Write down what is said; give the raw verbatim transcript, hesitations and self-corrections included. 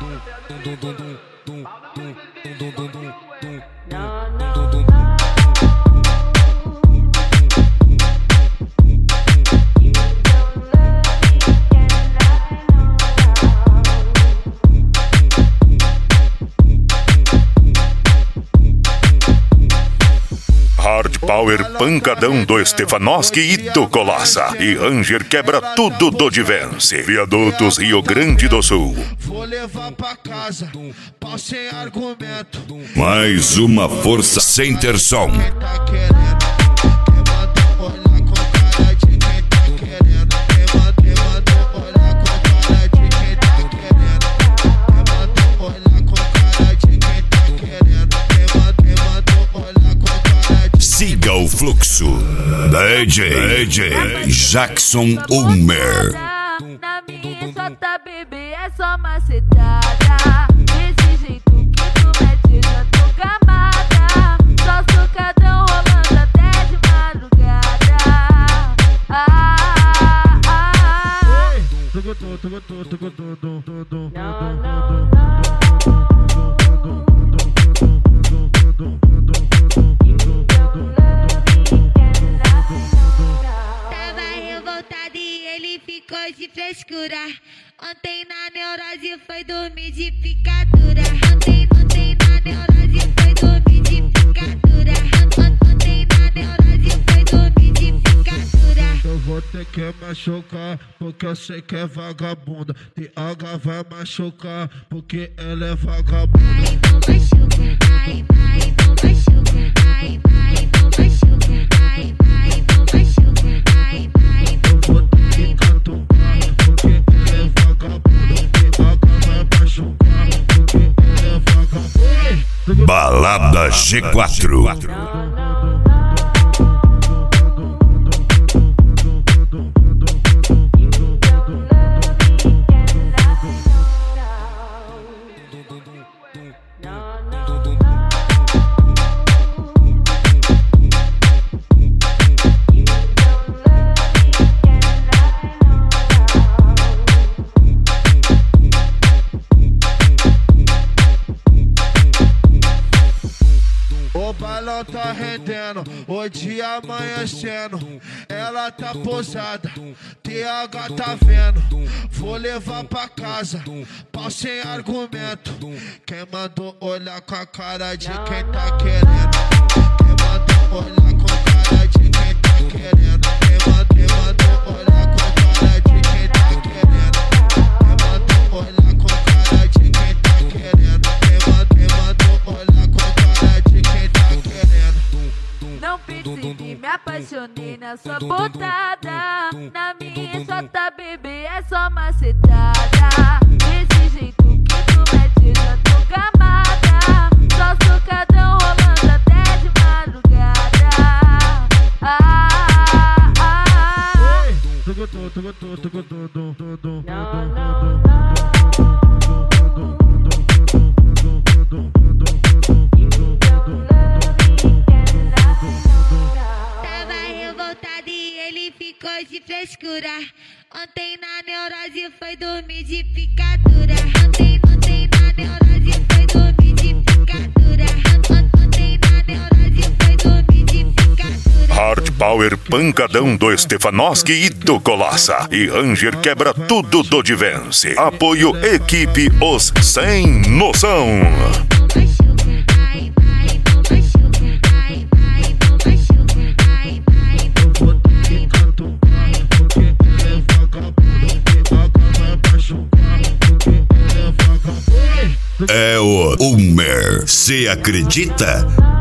Hard Power pancadão do Stefanowski e do Colossa. E Ranger quebra tudo do Divence. Viadutos Rio Grande do Sul. Vou levar pra casa, pau sem argumento. Mais uma força sem ter som. Quem tá querendo, quem mandou olhar com cara de quem tá querendo. Quem mandou olhar com cara de quem tá querendo. Quem mandou olhar com cara de quem tá querendo. Quem mandou olhar com cara de. Siga o fluxo. D J, D J Jackson Ulmer. Na minha sota, bebê, é só macetada. Desse jeito que tu mete, já tô gamada. Só socadão rolando até de madrugada. Ah, ah, ah. Não, não, não. De frescura. Ontem na neurose foi dormir de picadura. Ontem, ontem na neurose foi dormir de picadura. Ontem na neurose foi dormir de picadura. Eu vou ter que machucar, porque eu sei que é vagabunda. T H vai machucar, porque ela é vagabunda. Ai, não machuca, ai, ai, não machuca, ai, ai, não machuca, ai, ai, não machuca, ai, ai, eu vou ter que catucar, porque ela é vagabunda. T H vai machucar, porque ela é vagabunda. Balada G quatro. O balão tá rendendo, o dia amanhecendo. Ela tá posada, T H tá vendo. Vou levar pra casa, pau sem argumento. Quem mandou olhar com a cara de quem tá querendo. Quem mandou olhar com a cara de quem tá querendo. Quem mandou olhar com a cara de quem tá querendo. Quem mandou olhar com a cara de quem tá querendo. Quem mandou olhar com a cara de quem tá querendo. não percebi, me apaixonei na sua botada. Na minha sota, bebê, é só macetada. Desse jeito que tu mete, já tô gamada. Só socadão rolando até de madrugada. Ah, ah, ah. Não, não, não. De frescura. Ontem na neurose foi dormir de picadura. Ontem, ontem na neurose foi dormir de picadura. Ontem na neurose foi dormir de picadura. Hard Power pancadão do Stefanowski e do Colossa. E Ranger quebra tudo do Divence. Apoio equipe Os Sem Noção. É o Ulmer. Cê acredita?